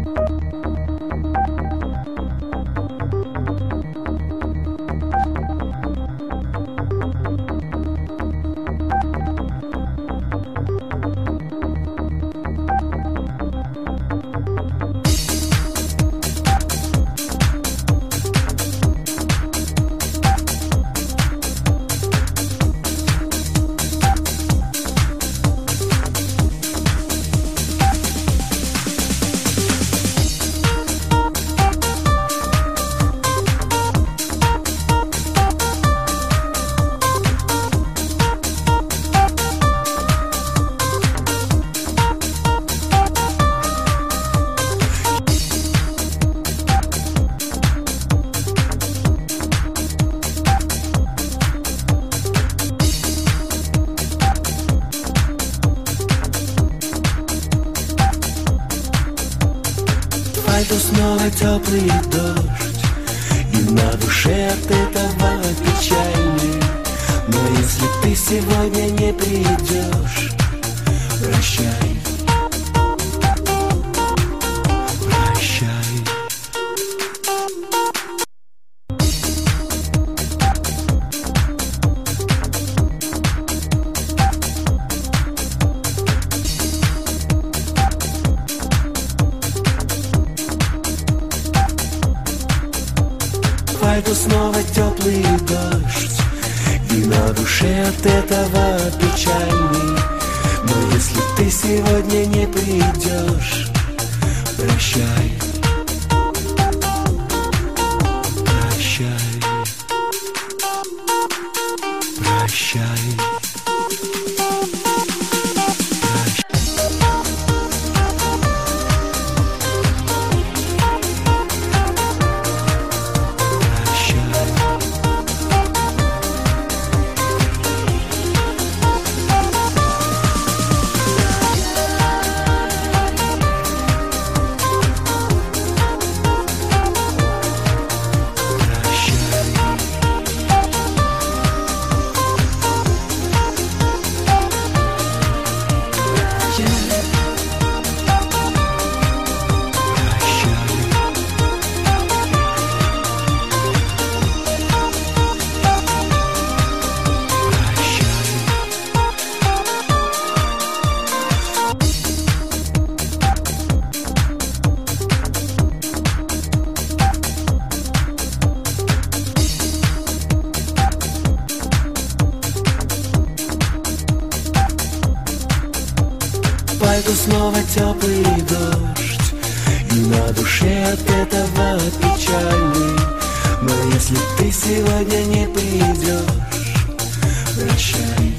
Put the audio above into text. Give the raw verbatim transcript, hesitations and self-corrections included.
Пойду снова теплый дождь, и на душе от этого печальней. Но если ты сегодня не придешь, прощай, прощай. Пойду снова теплый дождь, и на душе от этого печальней. Но если ты сегодня не придешь, прощай, прощай, прощай. Пойду снова теплый дождь, и на душе от этого печальней. Но если ты сегодня не придешь, прощай.